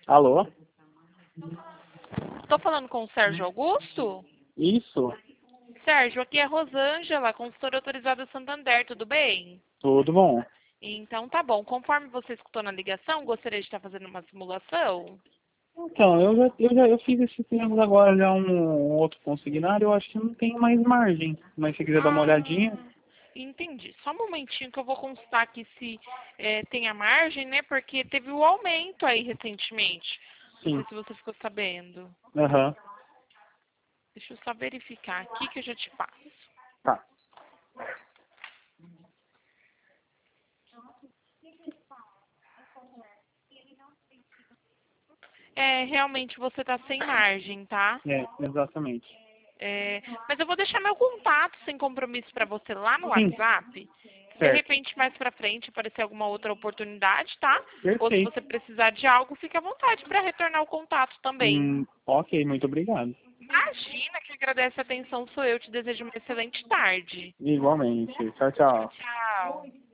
Alô? Estou falando com o Sérgio Augusto? Isso, Sérgio, aqui é a Rosângela, consultora autorizada Santander, tudo bem? tudo bom. Então tá bom. Conforme você escutou na ligação, gostaria de estar fazendo uma simulação? Então, eu fiz esses termos agora já um outro consignário, eu acho que não tem mais margem. Mas se quiser dar uma olhadinha, Entendi. Só um momentinho que eu vou consultar aqui se tem a margem, né? Porque teve o aumento aí recentemente. Não sei sim. se você ficou sabendo. Aham, Deixa eu só verificar aqui que eu já te passo. tá. Realmente você tá sem margem, tá? É, exatamente. Mas eu vou deixar meu contato sem compromisso para você lá no Sim, WhatsApp. Se de certo. repente mais para frente aparecer alguma outra oportunidade, tá? Ou se Perfeito. você precisar de algo, fique à vontade para retornar o contato também. Ok, muito obrigado. Imagina que agradece a atenção, sou eu. Te desejo uma excelente tarde. Igualmente. Tchau, Tchau, tchau. tchau.